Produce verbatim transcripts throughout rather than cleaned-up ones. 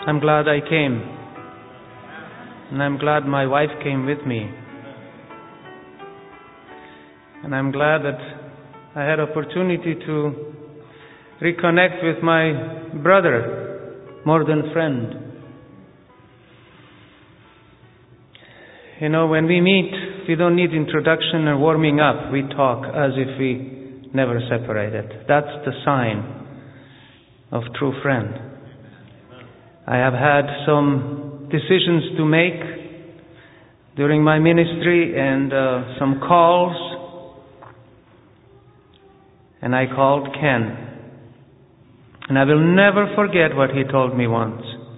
I'm glad I came. And I'm glad my wife came with me. And I'm glad that I had opportunity to reconnect with my brother, more than friend. You know, when we meet, we don't need introduction or warming up. We talk as if we never separated. That's the sign of true friend. I have had some decisions to make during my ministry and uh, some calls. And I called Ken. And I will never forget what he told me once.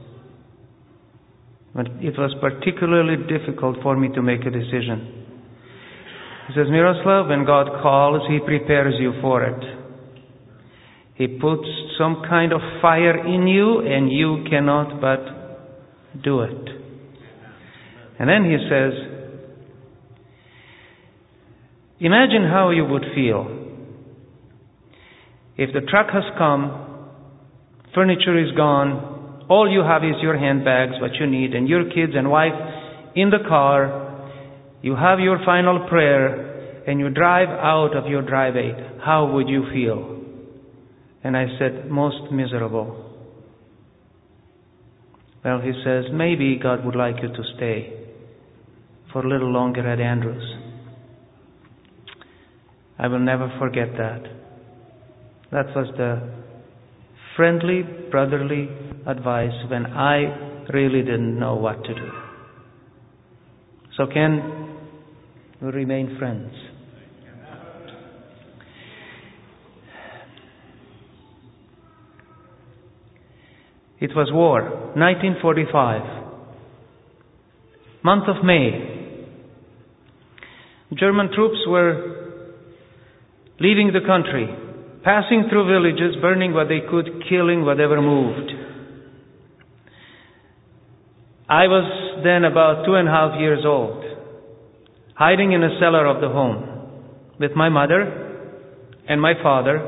But it was particularly difficult for me to make a decision. He says, Miroslav, when God calls, He prepares you for it. He puts some kind of fire in you, and you cannot but do it. And then He says, imagine how you would feel if the truck has come, furniture is gone, all you have is your handbags, what you need, and your kids and wife in the car. You have your final prayer, and you drive out of your driveway. How would you feel? And I said, most miserable. Well, he says, maybe God would like you to stay for a little longer at Andrews. I will never forget that. That was the friendly, brotherly advice when I really didn't know what to do. So Ken, we remain friends. It was war, nineteen forty-five, month of May. German troops were leaving the country, passing through villages, burning what they could, killing whatever moved. I was then about two and a half years old, hiding in a cellar of the home with my mother and my father.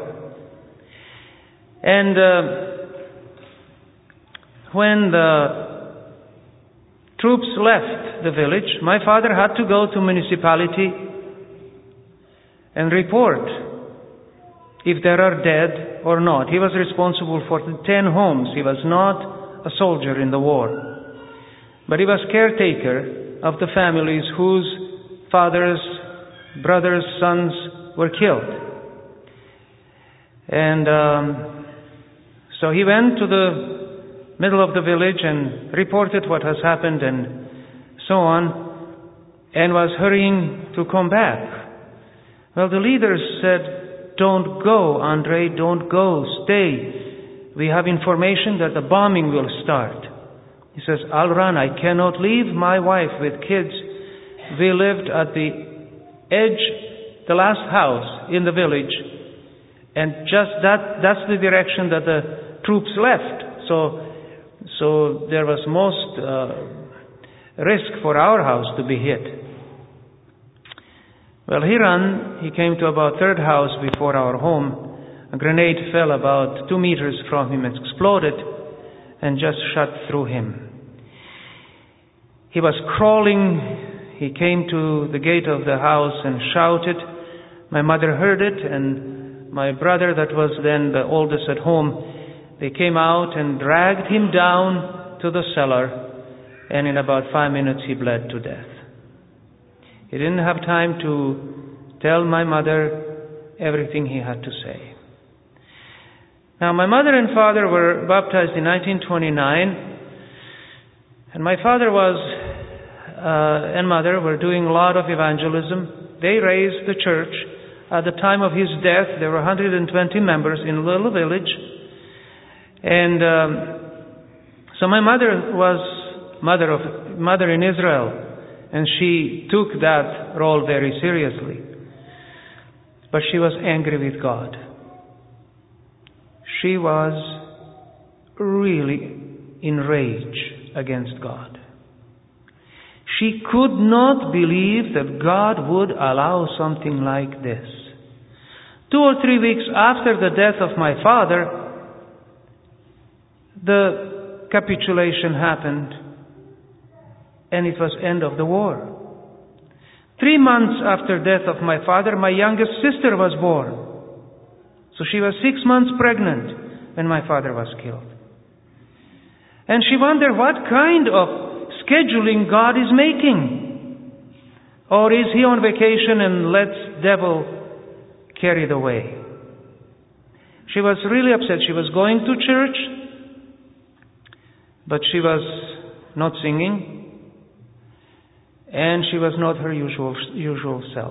And uh, when the troops left the village, my father had to go to municipality and report if there are dead or not. He was responsible for the ten homes. He was not a soldier in the war, but he was caretaker of the families whose fathers, brothers, sons were killed. And um, so he went to the middle of the village and reported what has happened and so on, and was hurrying to come back. Well, the leaders said, don't go, Andre, don't go, stay. We have information that the bombing will start. He says, I'll run, I cannot leave my wife with kids. We lived at the edge, the last house in the village, and just that, that's the direction that the troops left. So, so there was most uh, risk for our house to be hit. Well, he ran, he came to about third house before our home. A grenade fell about two meters from him and exploded and just shot through him. He was crawling. He came to the gate of the house and shouted. My mother heard it, and my brother, that was then the oldest at home, they came out and dragged him down to the cellar, and in about five minutes he bled to death. He didn't have time to tell my mother everything he had to say. Now, my mother and father were baptized in nineteen twenty-nine, and my father was uh, and mother were doing a lot of evangelism. They raised the church. At the time of his death, there were one hundred twenty members in a little village. And um, so my mother was mother of mother in Israel, and she took that role very seriously. But she was angry with God. She was really enraged against God. She could not believe that God would allow something like this. Two or three weeks after the death of my father, the capitulation happened, and it was end of the war. Three months after death of my father, my youngest sister was born. So she was six months pregnant when my father was killed. And she wondered what kind of scheduling God is making. Or is he on vacation and lets devil carry the way? She was really upset. She was going to church, but she was not singing, and she was not her usual usual self.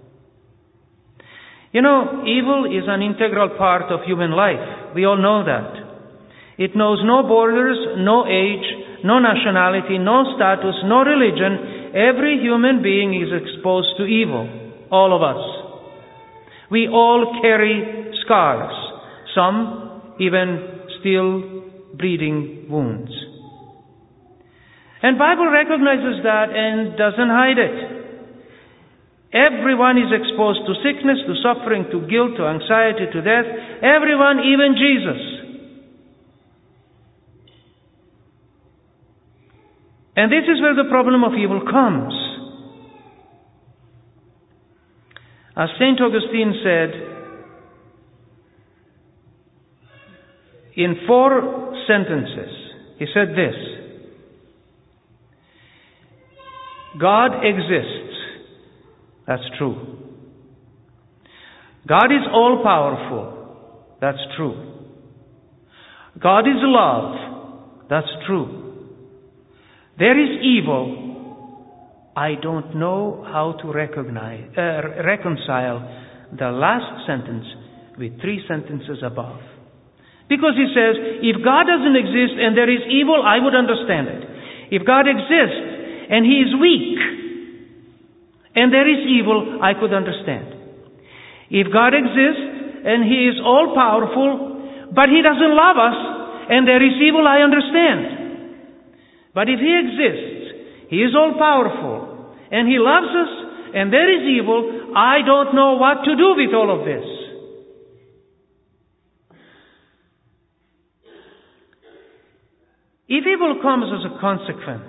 You know, evil is an integral part of human life. We all know that. It knows no borders, no age, no nationality, no status, no religion. Every human being is exposed to evil. All of us. We all carry scars. Some even still bleeding wounds. And Bible recognizes that and doesn't hide it. Everyone is exposed to sickness, to suffering, to guilt, to anxiety, to death. Everyone, even Jesus. And this is where the problem of evil comes. As Saint Augustine said, in four sentences, he said this: God exists. That's true. God is all-powerful. That's true. God is love. That's true. There is evil. I don't know how to recognize, uh, reconcile the last sentence with three sentences above. Because he says, if God doesn't exist and there is evil, I would understand it. If God exists and he is weak and there is evil, I could understand. If God exists and he is all-powerful, but he doesn't love us and there is evil, I understand. But if he exists, he is all-powerful, and he loves us, and there is evil, I don't know what to do with all of this. If evil comes as a consequence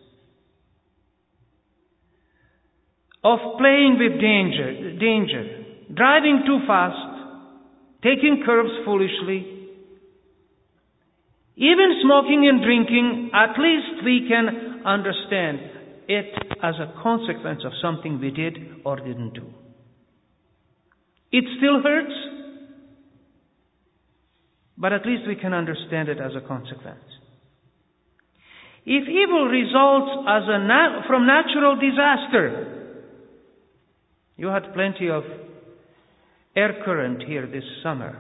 of playing with danger, danger, driving too fast, taking curves foolishly, even smoking and drinking, at least we can understand it as a consequence of something we did or didn't do. It still hurts, but at least we can understand it as a consequence. If evil results as a nat- from natural disaster, you had plenty of air current here this summer,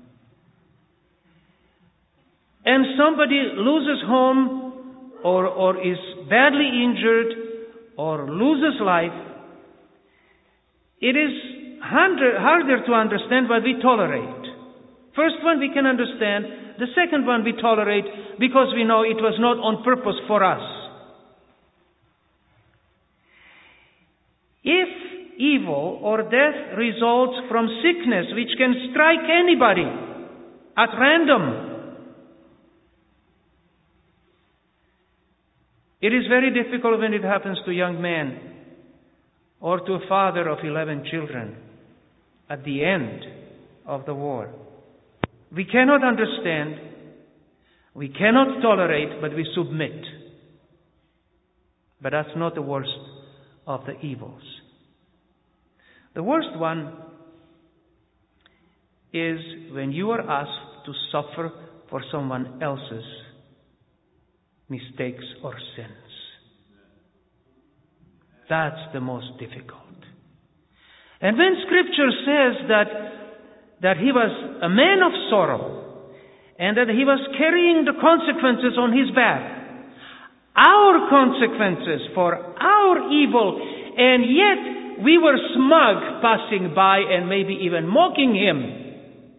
and somebody loses home or, or is badly injured or loses life, it is harder, harder to understand, but we tolerate. First one we can understand, the second one we tolerate because we know it was not on purpose for us. If evil or death results from sickness which can strike anybody at random, it is very difficult when it happens to a young man or to a father of eleven children at the end of the war. We cannot understand, we cannot tolerate, but we submit. But that's not the worst of the evils. The worst one is when you are asked to suffer for someone else's mistakes or sins. That's the most difficult. And when Scripture says that that he was a man of sorrow and that he was carrying the consequences on his back, our consequences for our evil, and yet we were smug passing by and maybe even mocking him.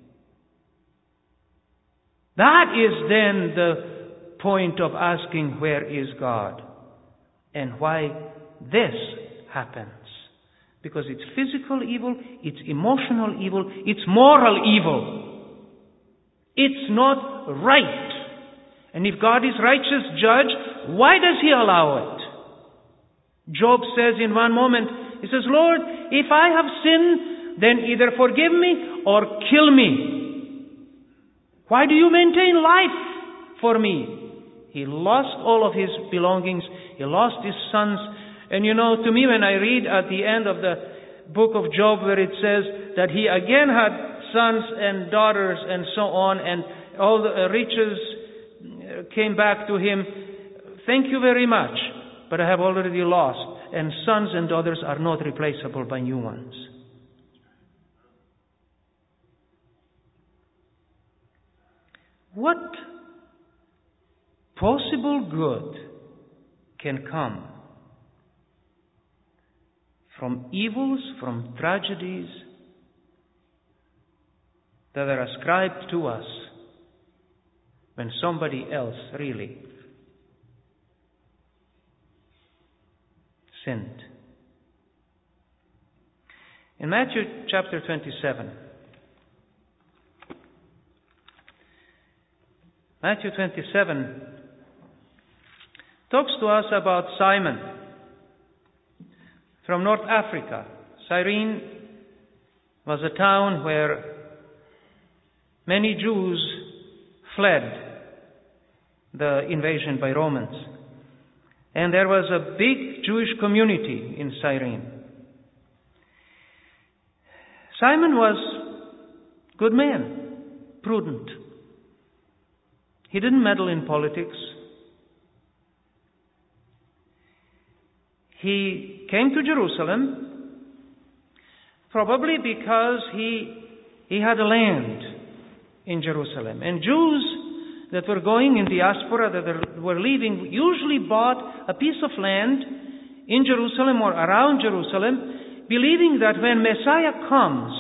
That is then the point of asking, where is God? And why this happens. Because it's physical evil, it's emotional evil, it's moral evil. It's not right. And if God is righteous judge, why does He allow it? Job says in one moment, he says, Lord, if I have sinned, then either forgive me or kill me. Why do you maintain life for me? He lost all of his belongings. He lost his sons. And you know, to me, when I read at the end of the book of Job where it says that he again had sons and daughters and so on, and all the riches came back to him, thank you very much, but I have already lost. And sons and daughters are not replaceable by new ones. What possible good can come from evils, from tragedies that are ascribed to us when somebody else really sinned? In Matthew chapter twenty-seven, Matthew twenty-seven talks to us about Simon from North Africa. Cyrene was a town where many Jews fled the invasion by Romans. And there was a big Jewish community in Cyrene. Simon was a good man, prudent. He didn't meddle in politics. He came to Jerusalem probably because he, he had a land in Jerusalem. And Jews that were going in diaspora, that were leaving, usually bought a piece of land in Jerusalem or around Jerusalem, believing that when Messiah comes,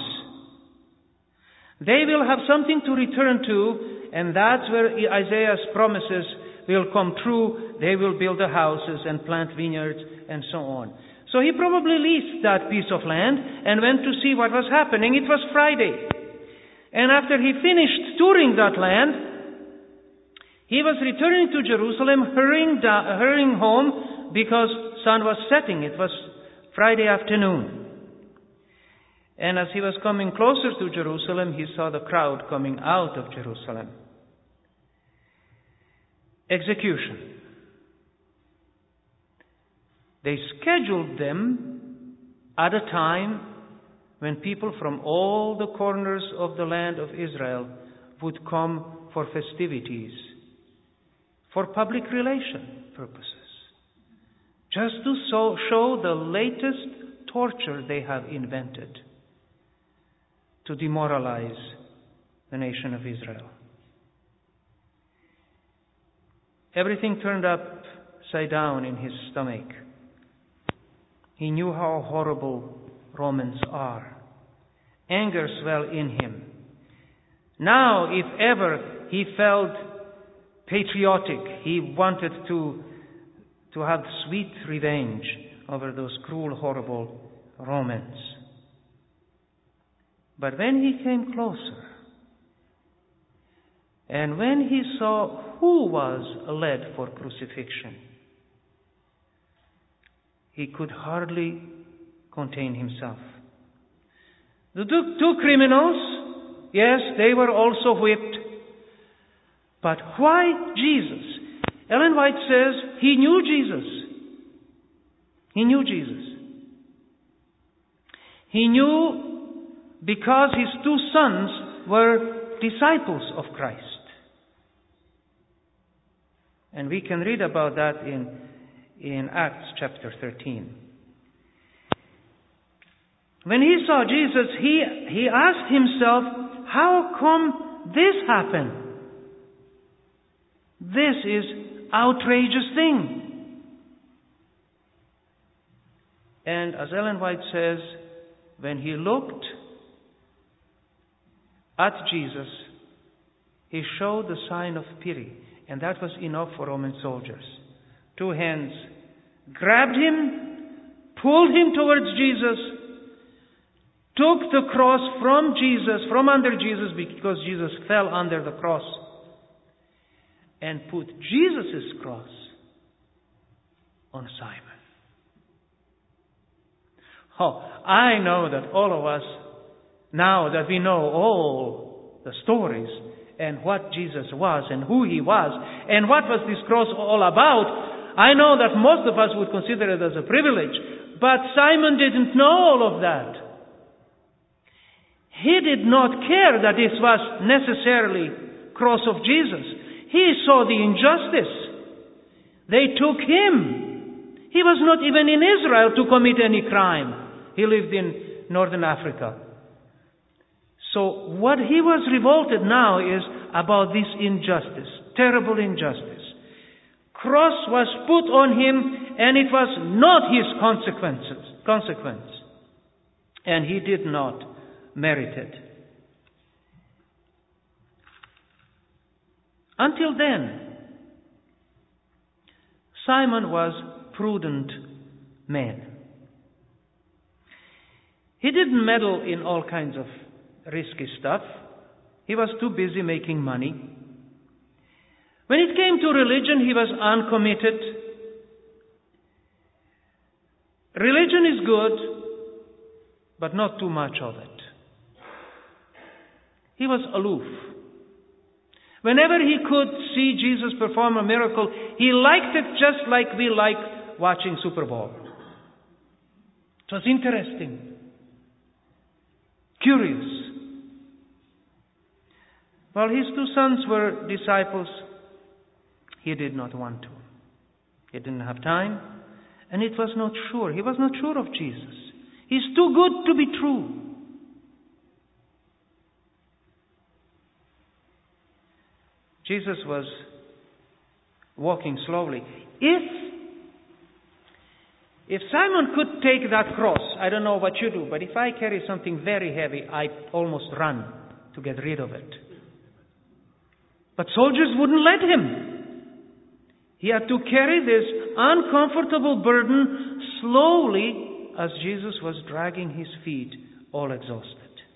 they will have something to return to, and that's where Isaiah's promises will come true. They will build the houses and plant vineyards and so on. So he probably leased that piece of land and went to see what was happening. It was Friday. And after he finished touring that land, he was returning to Jerusalem, hurrying, down, hurrying home because sun was setting. It was Friday afternoon. And as he was coming closer to Jerusalem, he saw the crowd coming out of Jerusalem. Execution. They scheduled them at a time when people from all the corners of the land of Israel would come for festivities, for public relation purposes, just to so, show the latest torture they have invented to demoralize the nation of Israel. Everything turned upside down in his stomach. He knew how horrible Romans are. Anger swelled in him. Now, if ever he felt patriotic, he wanted to, to have sweet revenge over those cruel, horrible Romans. But when he came closer, and when he saw who was led for crucifixion, he could hardly contain himself. The two, two criminals, yes, they were also whipped. But why Jesus? Ellen White says he knew Jesus. He knew Jesus. He knew because his two sons were disciples of Christ. And we can read about that in, in Acts chapter thirteen. When he saw Jesus, he, he asked himself, how come this happened? This is outrageous thing. And as Ellen White says, when he looked at Jesus, he showed the sign of pity. And that was enough for Roman soldiers. Two hands grabbed him, pulled him towards Jesus, took the cross from Jesus, from under Jesus, because Jesus fell under the cross, and put Jesus' cross on Simon. Oh, I know that all of us, now that we know all the stories and what Jesus was and who he was and what was this cross all about, I know that most of us would consider it as a privilege. But Simon didn't know all of that. He did not care that this was necessarily cross of Jesus. He saw the injustice. They took him. He was not even in Israel to commit any crime. He lived in northern Africa. So what he was revolted now is about this injustice, terrible injustice. Cross was put on him, and it was not his consequences, consequence. And he did not merit it. Until then, Simon was a prudent man. He didn't meddle in all kinds of risky stuff. He was too busy making money. When it came to religion, he was uncommitted. Religion is good, but not too much of it. He was aloof. Whenever he could see Jesus perform a miracle, he liked it just like we like watching Super Bowl. It was interesting, curious. While his two sons were disciples, he did not want to. He didn't have time, and it was not sure. He was not sure of Jesus. He's too good to be true. Jesus was walking slowly. If, if Simon could take that cross, I don't know what you do, but if I carry something very heavy, I almost run to get rid of it. But soldiers wouldn't let him. He had to carry this uncomfortable burden slowly as Jesus was dragging his feet, all exhausted.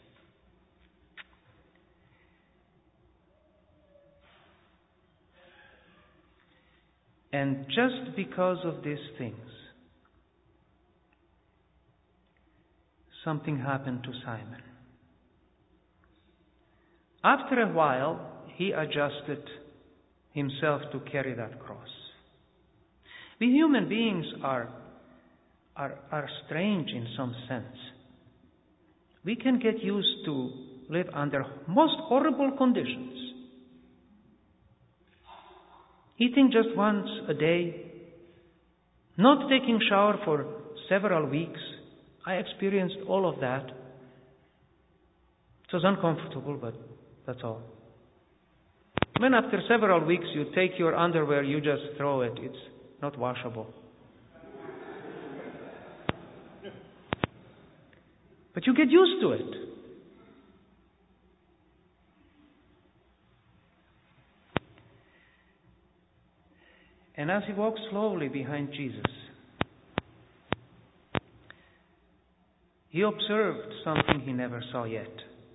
And just because of these things, something happened to Simon. After a while, he adjusted himself to carry that cross. We human beings are, are, are strange in some sense. We can get used to live under most horrible conditions. Eating just once a day, not taking shower for several weeks. I experienced all of that. It was uncomfortable, but that's all. When after several weeks you take your underwear, you just throw it. It's not washable. But you get used to it. And as he walked slowly behind Jesus, he observed something he never saw yet.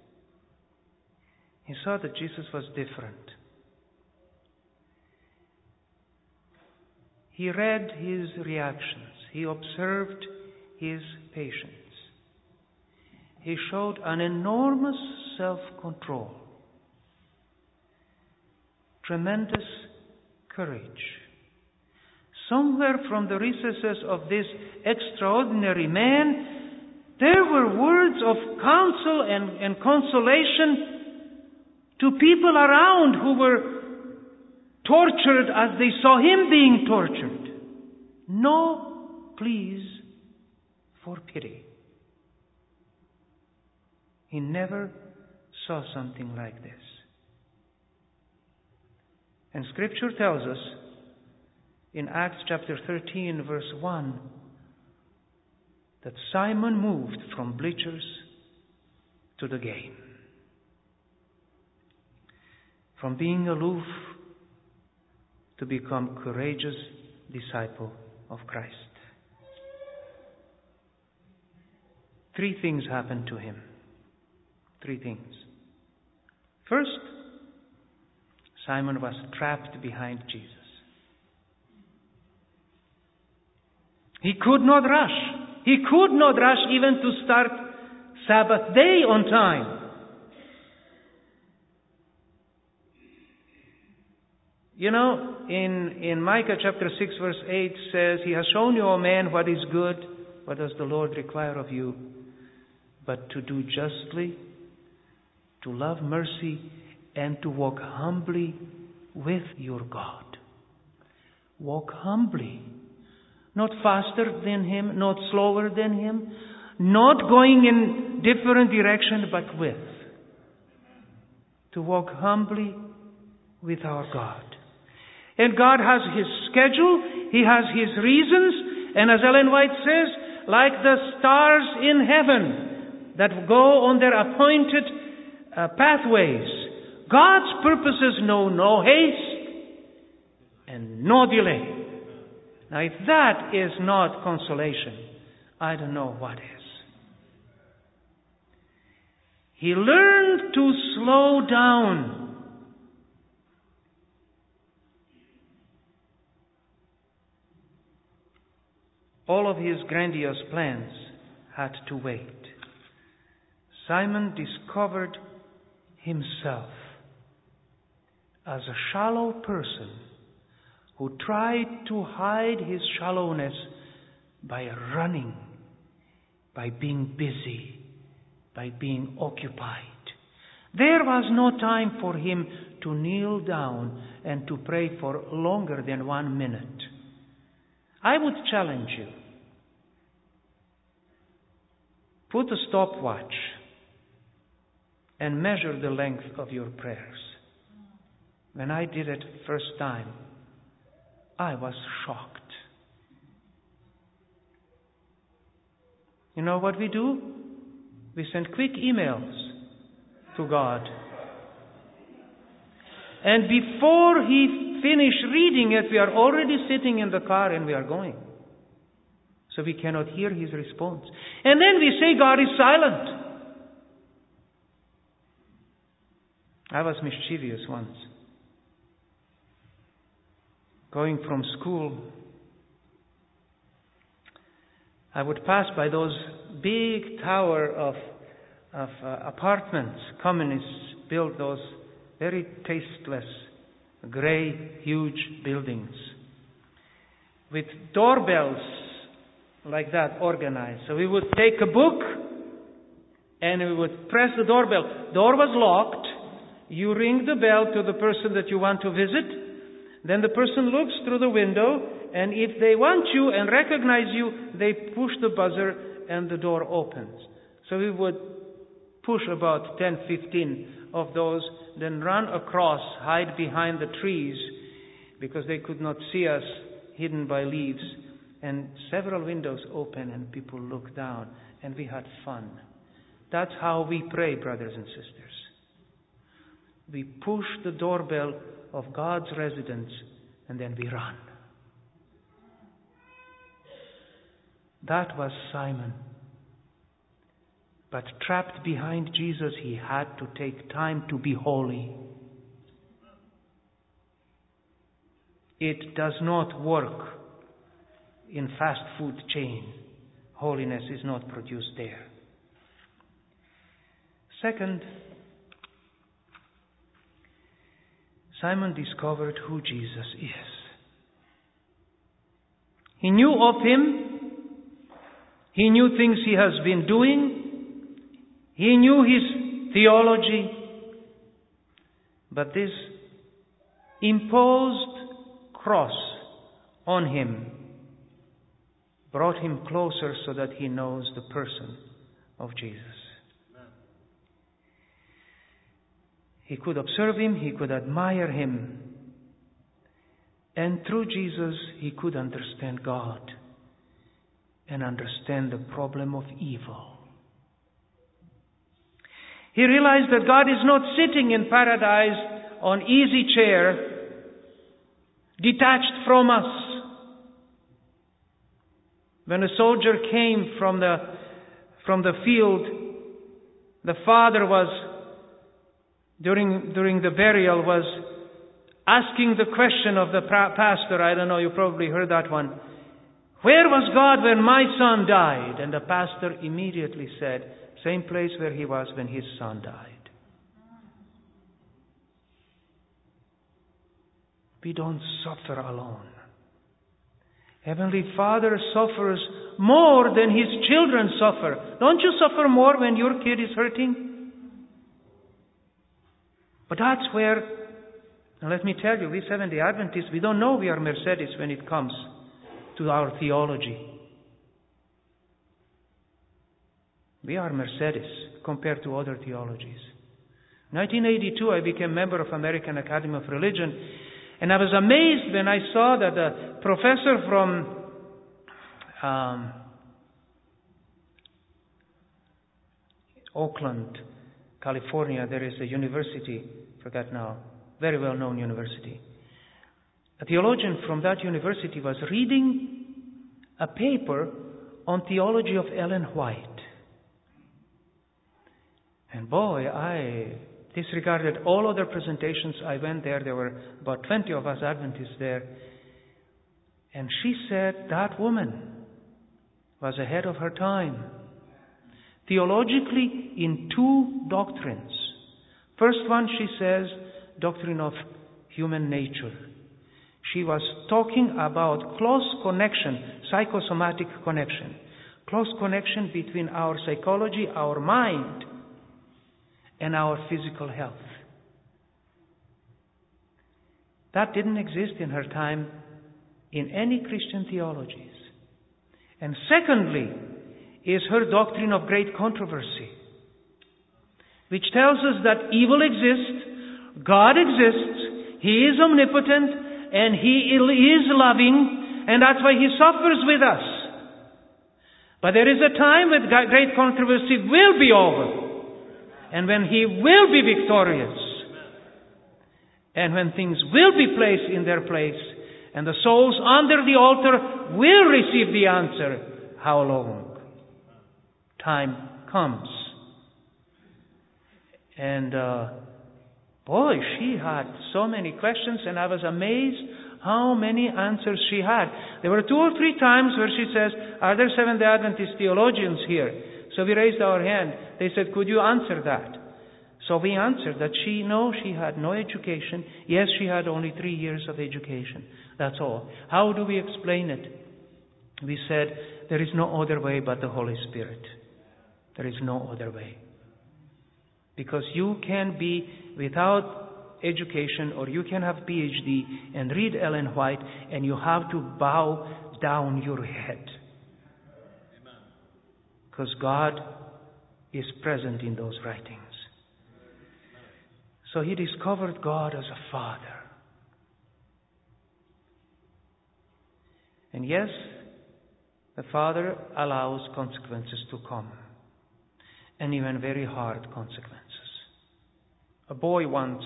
He saw that Jesus was different. He read his reactions. He observed his patience. He showed an enormous self-control, tremendous courage. Somewhere from the recesses of this extraordinary man, there were words of counsel and, and consolation to people around who were tortured as they saw him being tortured. No pleas for pity. He never saw something like this. And Scripture tells us in Acts chapter thirteen, verse one, that Simon moved from bleachers to the game. From being aloof to become courageous disciple of Christ. Three things happened to him. Three things. First, Simon was trapped behind Jesus. He could not rush. He could not rush even to start Sabbath day on time. You know, in, in Micah chapter six verse eight says, He has shown you, O man, what is good. What does the Lord require of you? But to do justly, to love mercy, and to walk humbly with your God. Walk humbly. Not faster than Him, not slower than Him, not going in different direction, but with. To walk humbly with our God. And God has His schedule, He has His reasons, and as Ellen White says, like the stars in heaven that go on their appointed uh, pathways, God's purposes know no haste and no delay. Now, if that is not consolation, I don't know what is. He learned to slow down. All of his grandiose plans had to wait. Simon discovered himself as a shallow person who tried to hide his shallowness by running, by being busy, by being occupied. There was no time for him to kneel down and to pray for longer than one minute. I would challenge you. Put a stopwatch and measure the length of your prayers. When I did it first time, I was shocked. You know what we do? We send quick emails to God. And before He finishes reading it, we are already sitting in the car and we are going. So we cannot hear His response. And then we say God is silent. I was mischievous once. Going from school, I would pass by those big tower of, of uh, apartments. Communists built those very tasteless, gray, huge buildings with doorbells like that organized. So we would take a book and we would press the doorbell. Door was locked. You ring the bell to the person that you want to visit. Then the person looks through the window, and if they want you and recognize you, they push the buzzer and the door opens. So we would push about ten, fifteen of those, then run across, hide behind the trees, because they could not see us, hidden by leaves. And several windows open and people look down, and we had fun. That's how we pray, brothers and sisters. We push the doorbell of God's residence, and then we run. That was Simon. But trapped behind Jesus, he had to take time to be holy. It does not work in fast food chain. Holiness is not produced there. Second, Simon discovered who Jesus is. He knew of Him. He knew things He has been doing. He knew His theology. But this imposed cross on Him brought Him closer so that He knows the person of Jesus. He could observe Him, he could admire Him. And through Jesus, he could understand God and understand the problem of evil. He realized that God is not sitting in paradise on easy chair, detached from us. When a soldier came from the, from the field, the father was During, during the burial was asking the question of the pastor. I don't know, you probably heard that one. Where was God when my son died? And the pastor immediately said, same place where he was when his son died. We don't suffer alone. Heavenly Father suffers more than His children suffer. Don't you suffer more when your kid is hurting? But that's where, and let me tell you, we Seventh-day Adventists, we don't know we are Mercedes when it comes to our theology. We are Mercedes compared to other theologies. In nineteen eighty-two, I became member of American Academy of Religion. And I was amazed when I saw that a professor from um, Oakland, California, there is a university, forgot now, very well-known university. A theologian from that university was reading a paper on theology of Ellen White. And boy, I disregarded all other presentations. I went there. There were about twenty of us Adventists there. And she said that woman was ahead of her time. Theologically, in two doctrines. First one, she says, doctrine of human nature. She was talking about close connection, psychosomatic connection. Close connection between our psychology, our mind, and our physical health. That didn't exist in her time in any Christian theologies. And secondly, is her doctrine of great controversy, which tells us that evil exists, God exists, He is omnipotent, and He is loving, and that's why He suffers with us. But there is a time when great controversy will be over. And when He will be victorious, and when things will be placed in their place, and the souls under the altar will receive the answer, how long? Time comes. And uh, boy, she had so many questions, and I was amazed how many answers she had. There were two or three times where she says, are there Seventh-day Adventist theologians here? So we raised our hand. They said, could you answer that? So we answered that she, no, she had no education. Yes, she had only three years of education. That's all. How do we explain it? We said, there is no other way but the Holy Spirit. There is no other way. Because you can be without education, or you can have P H D and read Ellen White, and you have to bow down your head. Because God is present in those writings. So he discovered God as a Father. And yes, the Father allows consequences to come, and even very hard consequences. A boy once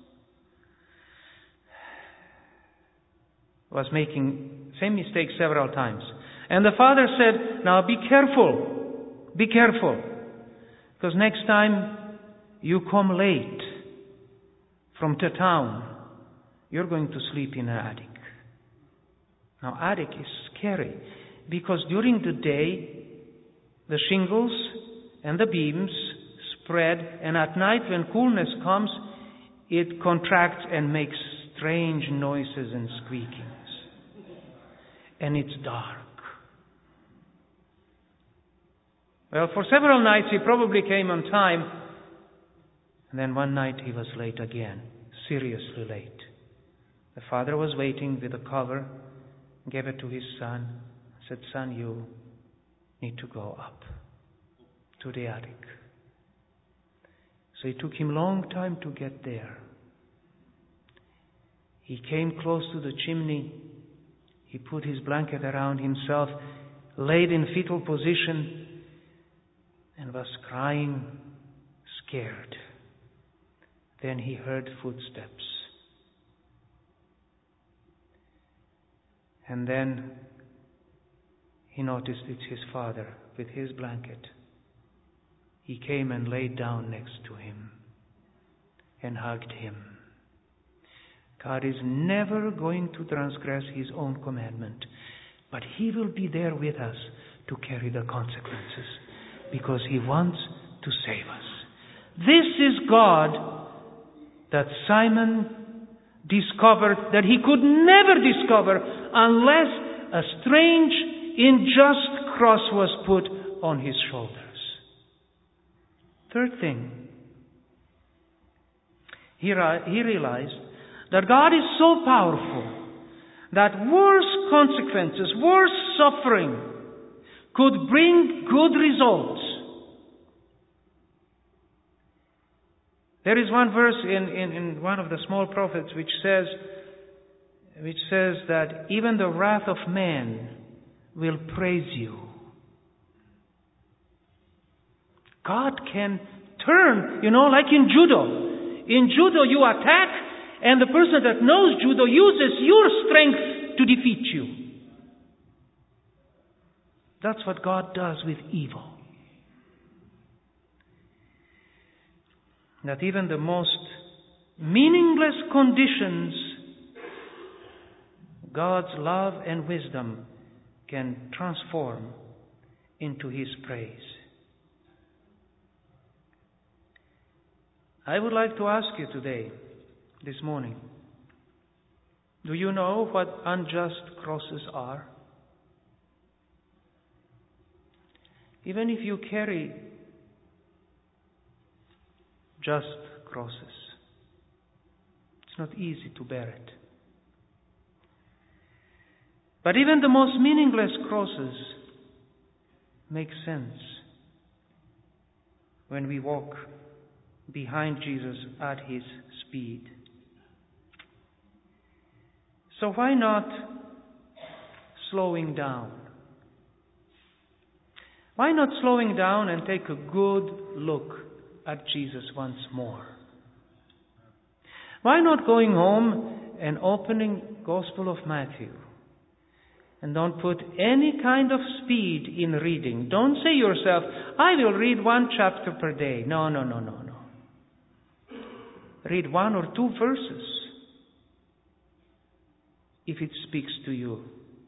was making same mistake several times. And the father said, now be careful, be careful, because next time you come late from the town, you're going to sleep in an attic. Now attic is scary, because during the day, the shingles and the beams spread, and at night when coolness comes, it contracts and makes strange noises and squeakings. And it's dark. Well, for several nights he probably came on time, and then one night he was late again, seriously late. The father was waiting with a cover, gave it to his son, said, son, you need to go up to the attic. So it took him a long time to get there. He came close to the chimney. He put his blanket around himself, laid in fetal position, and was crying, scared. Then he heard footsteps. And then he noticed it's his father with his blanket. He came and laid down next to him and hugged him. God is never going to transgress His own commandment, but He will be there with us to carry the consequences, because He wants to save us. This is God that Simon discovered that he could never discover unless a strange, unjust cross was put on his shoulders. Third thing, he, he realized that God is so powerful that worse consequences, worse suffering could bring good results. There is one verse in, in, in one of the small prophets which says, which says that even the wrath of man will praise you. God can turn, you know, like in judo. In judo you attack, and the person that knows judo uses your strength to defeat you. That's what God does with evil. That even the most meaningless conditions, God's love and wisdom can transform into His praise. I would like to ask you today, this morning, do you know what unjust crosses are? Even if you carry just crosses, it's not easy to bear it. But even the most meaningless crosses make sense when we walk behind Jesus at His speed. So why not slowing down? Why not slowing down and take a good look at Jesus once more? Why not going home and opening Gospel of Matthew? And don't put any kind of speed in reading. Don't say yourself, I will read one chapter per day. No, no, no, no, no. Read one or two verses if it speaks to you.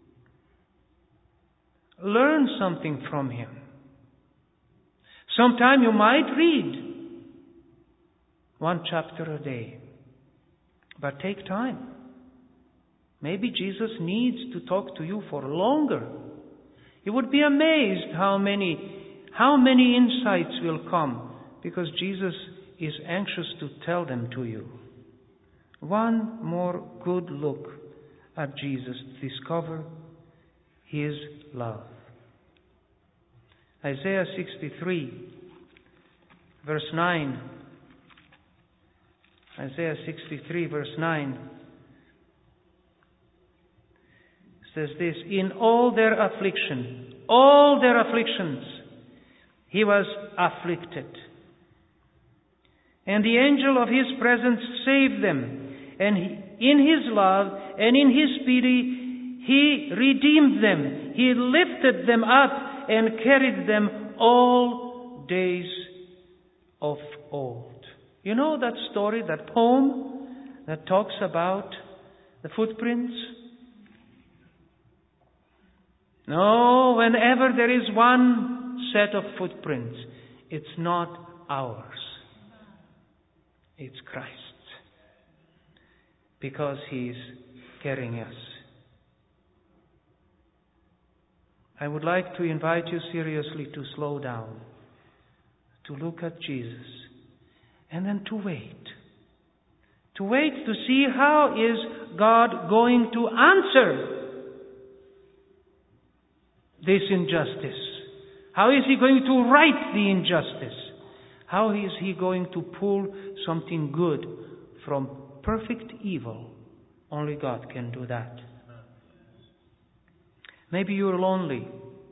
Learn something from Him. Sometime you might read one chapter a day, but take time. Maybe Jesus needs to talk to you for longer. You would be amazed how many, how many insights will come because Jesus is anxious to tell them to you. One more good look at Jesus to discover His love. Isaiah sixty-three, verse nine. Isaiah sixty-three, verse nine says this, in all their affliction, all their afflictions, He was afflicted. And the angel of His presence saved them. And he, in His love and in His pity, He redeemed them. He lifted them up and carried them all days of old. You know that story, that poem that talks about the footprints? No, whenever there is one set of footprints, it's not ours. It's Christ's. Because He's carrying us. I would like to invite you seriously to slow down, to look at Jesus, and then to wait. To wait to see how is God going to answer this injustice. How is He going to right the injustice? How is He going to pull something good from perfect evil? Only God can do that. Maybe you're lonely.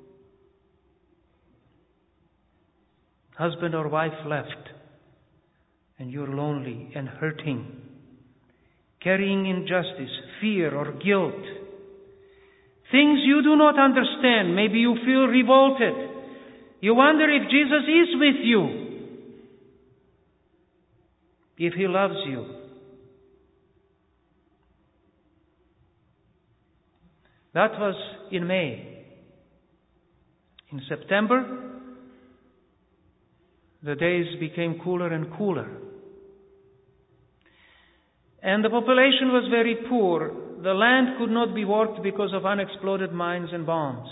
Husband or wife left, and you're lonely and hurting, carrying injustice, fear or guilt. Things you do not understand. Maybe you feel revolted. You wonder if Jesus is with you, if He loves you. That was in May. In September, the days became cooler and cooler. And the population was very poor. The land could not be worked because of unexploded mines and bombs.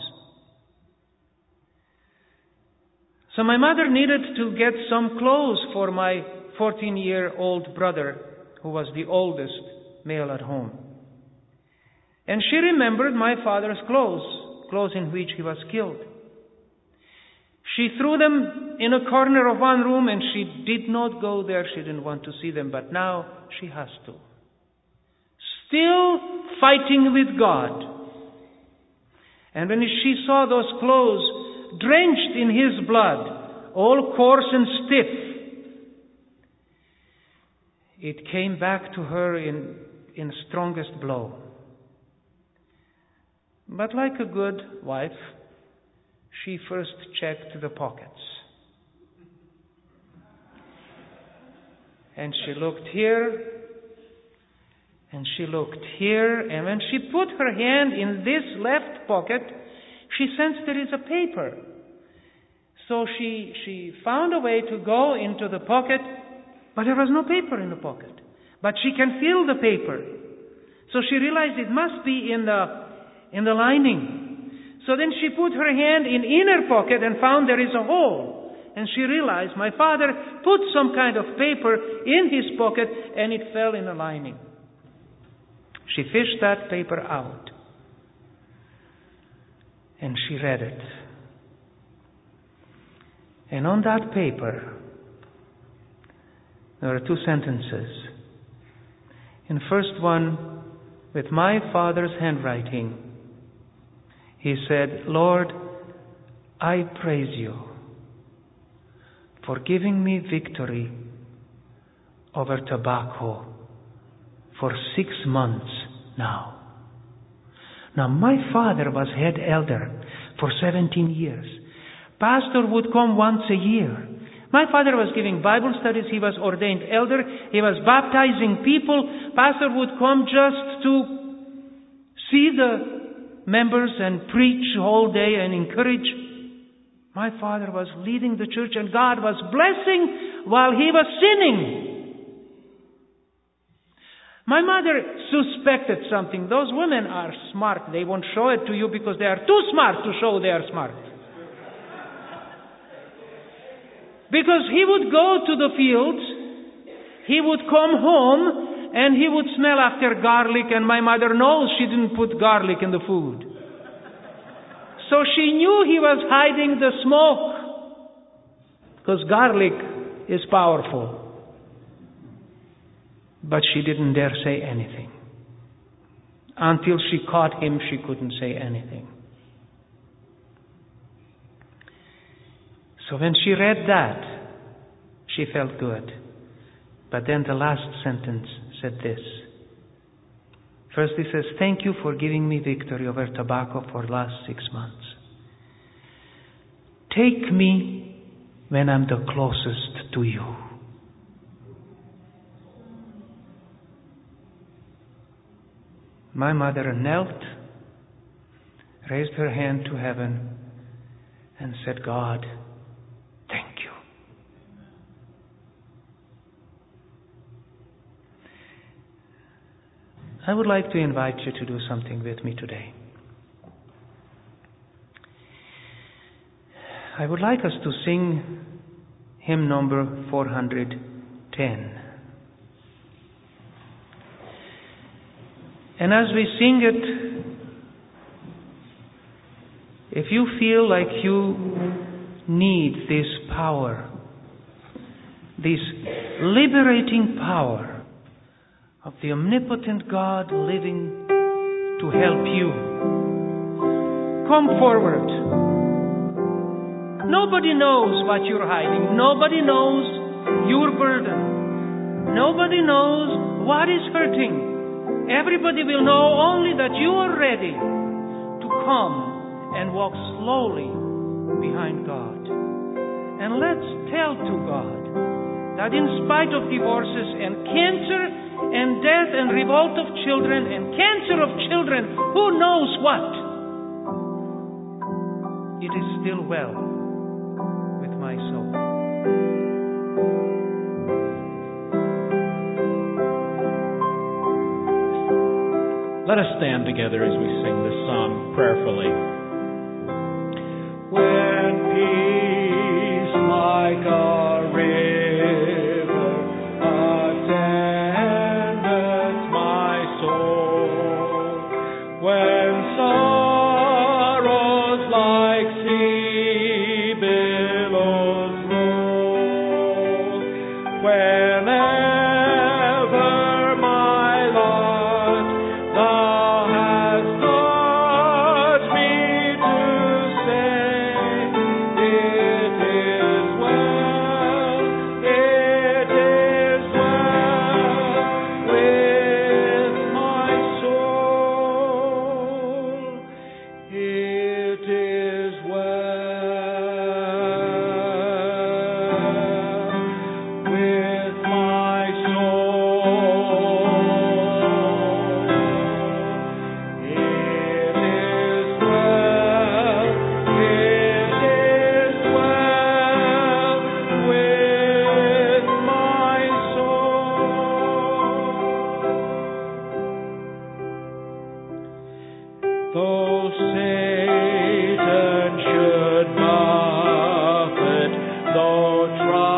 So my mother needed to get some clothes for my fourteen-year-old brother, who was the oldest male at home. And she remembered my father's clothes, clothes in which he was killed. She threw them in a corner of one room, and she did not go there. She didn't want to see them, but now she has to. Still fighting with God. And when she saw those clothes drenched in his blood, all coarse and stiff, it came back to her in, in strongest blow. But like a good wife, she first checked the pockets. And she looked here, and she looked here, and when she put her hand in this left pocket, she sensed there is a paper. So she, she found a way to go into the pocket, but there was no paper in the pocket. But she can feel the paper. So she realized it must be in the, in the lining. So then she put her hand in inner pocket and found there is a hole. And she realized my father put some kind of paper in his pocket and it fell in the lining. She fished that paper out. And she read it. And on that paper, there are two sentences. In the first one, with my father's handwriting, he said, "Lord, I praise you for giving me victory over tobacco for six months now." Now, my father was head elder for seventeen years. Pastor would come once a year. My father was giving Bible studies. He was ordained elder. He was baptizing people. Pastor would come just to see the members and preach all day and encourage. My father was leading the church and God was blessing while he was sinning. My mother suspected something. Those women are smart. They won't show it to you because they are too smart to show they are smart. Because he would go to the fields, he would come home, and he would smell after garlic, and my mother knows she didn't put garlic in the food. So she knew he was hiding the smoke, because garlic is powerful. But she didn't dare say anything. Until she caught him, she couldn't say anything. So when she read that, she felt good. But then the last sentence said this. First he says, "Thank you for giving me victory over tobacco for the last six months. Take me when I'm the closest to you." My mother knelt, raised her hand to heaven, and said, "God, thank you." I would like to invite you to do something with me today. I would like us to sing hymn number four hundred ten. And as we sing it, if you feel like you need this power, this liberating power of the omnipotent God living to help you, come forward. Nobody knows what you're hiding. Nobody knows your burden. Nobody knows what is hurting. Everybody will know only that you are ready to come and walk slowly behind God. And let's tell to God that in spite of divorces and cancer and death and revolt of children and cancer of children, who knows what? It is still well with my soul. Let us stand together as we sing this song prayerfully. When peace like a river attendeth my soul, when sorrows like sea billows roll, whenever my lot thou hast taught me to say, it is well, it is well with my soul, it is well with my soul. It is well, it is well with my soul. Though Satan should buffet, though try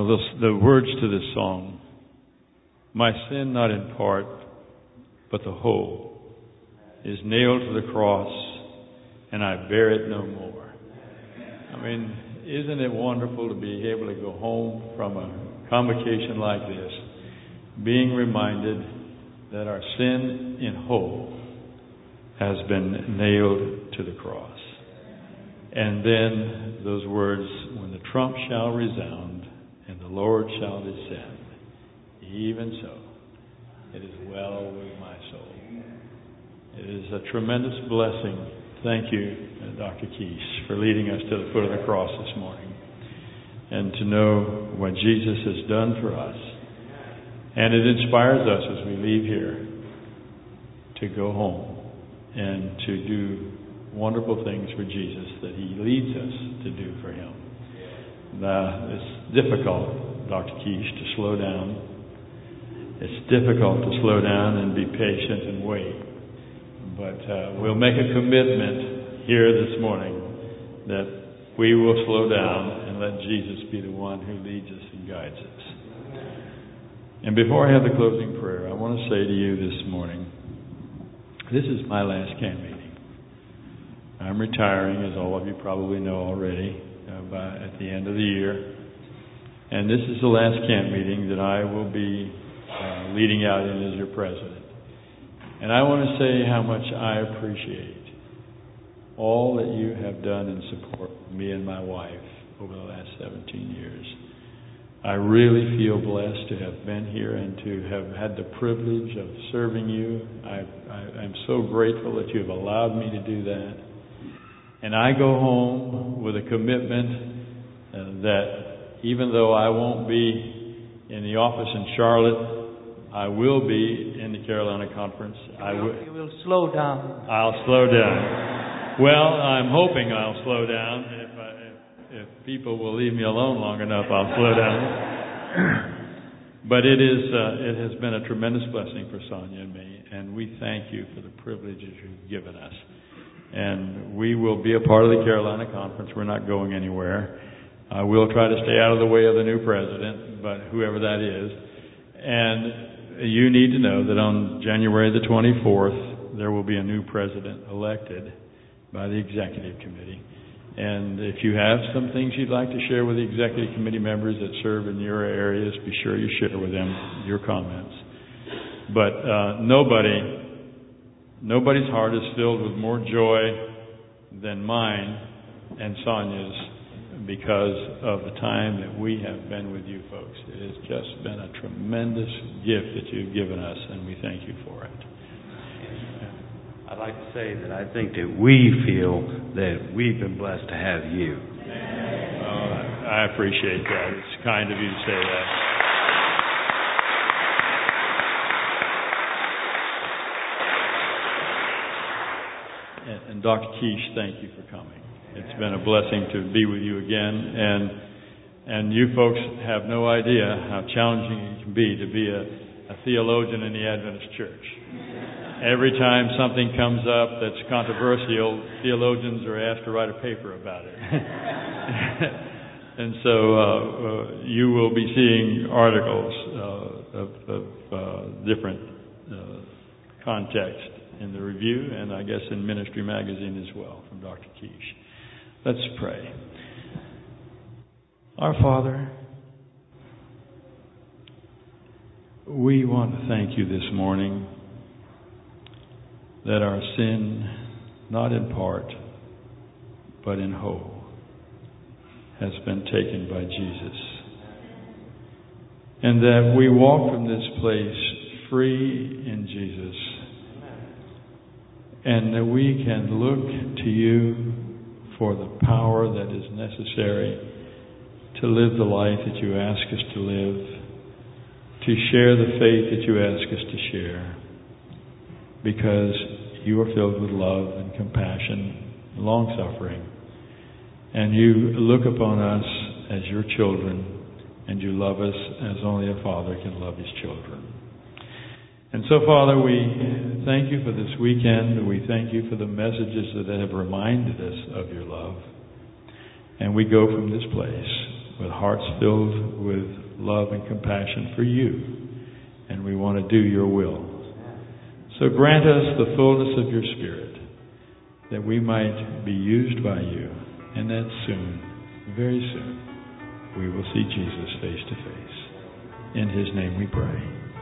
the, the words to this song. My sin, not in part, but the whole, is nailed to the cross, and I bear it no more. I mean, isn't it wonderful to be able to go home from a convocation like this, being reminded that our sin in whole has been nailed to the cross. And then those words, when the trump shall resound and the Lord shall descend, even so, it is well with my soul. It is a tremendous blessing. Thank you, Doctor Keese, for leading us to the foot of the cross this morning, and to know what Jesus has done for us. And it inspires us as we leave here to go home and to do wonderful things for Jesus that He leads us to do for Him. Now, it's difficult, Doctor Keese, to slow down. It's difficult to slow down and be patient and wait. But uh, we'll make a commitment here this morning that we will slow down and let Jesus be the one who leads us and guides us. And before I have the closing prayer, I want to say to you this morning, this is my last camp meeting. I'm retiring, as all of you probably know already, uh, by, at the end of the year. And this is the last camp meeting that I will be uh, leading out in as your president. And I want to say how much I appreciate all that you have done in support of me and my wife over the last seventeen years. I really feel blessed to have been here and to have had the privilege of serving you. I, I, I'm so grateful that you have allowed me to do that. And I go home with a commitment uh, that even though I won't be in the office in Charlotte, I will be in the Carolina Conference. I will. You will slow down. I'll slow down. Well, I'm hoping I'll slow down. If, I, if, if people will leave me alone long enough, I'll slow down. But it is. Uh, it has been a tremendous blessing for Sonia and me, and we thank you for the privileges you've given us. And we will be a part of the Carolina Conference. We're not going anywhere. I will try to stay out of the way of the new president, but whoever that is. And you need to know that on January the twenty-fourth, there will be a new president elected by the executive committee. And if you have some things you'd like to share with the executive committee members that serve in your areas, be sure you share with them your comments. But uh, nobody, nobody's heart is filled with more joy than mine and Sonia's, because of the time that we have been with you folks. It has just been a tremendous gift that you've given us, and we thank you for it. I'd like to say that I think that we feel that we've been blessed to have you. Uh, I appreciate that. It's kind of you to say that. And, and Doctor Keese, thank you for coming. It's been a blessing to be with you again, and and you folks have no idea how challenging it can be to be a, a theologian in the Adventist Church. Every time something comes up that's controversial, theologians are asked to write a paper about it. And so uh, uh, you will be seeing articles uh, of, of uh, different uh, context in the Review, and I guess in Ministry Magazine as well, from Doctor Keese. Let's pray. Our Father, we want to thank you this morning that our sin, not in part, but in whole, has been taken by Jesus. And that we walk from this place free in Jesus. And that we can look to you for the power that is necessary to live the life that you ask us to live, to share the faith that you ask us to share, because you are filled with love and compassion, long-suffering, and you look upon us as your children, and you love us as only a father can love his children. And so, Father, we thank you for this weekend. We thank you for the messages that have reminded us of your love. And we go from this place with hearts filled with love and compassion for you, and we want to do your will. So grant us the fullness of your Spirit, that we might be used by you, and that soon, very soon, we will see Jesus face to face. In his name we pray.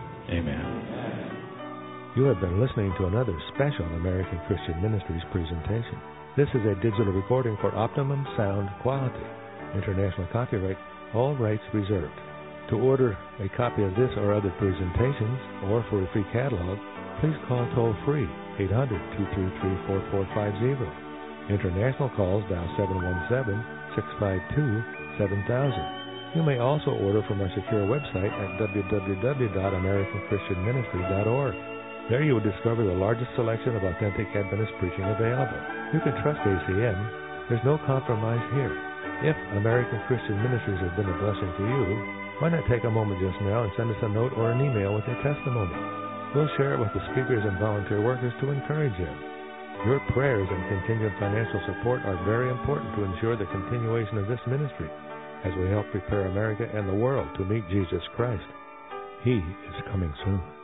Amen. You have been listening to another special American Christian Ministries presentation. This is a digital recording for optimum sound quality. International copyright, all rights reserved. To order a copy of this or other presentations, or for a free catalog, please call toll-free eight hundred, two three three, four four five zero. International calls dial seven one seven, six five two, seven thousand. You may also order from our secure website at w w w dot american christian ministry dot org. There you will discover the largest selection of authentic Adventist preaching available. You can trust A C M. There's no compromise here. If American Christian Ministries has been a blessing to you, why not take a moment just now and send us a note or an email with your testimony? We'll share it with the speakers and volunteer workers to encourage them. Your prayers and continued financial support are very important to ensure the continuation of this ministry as we help prepare America and the world to meet Jesus Christ. He is coming soon.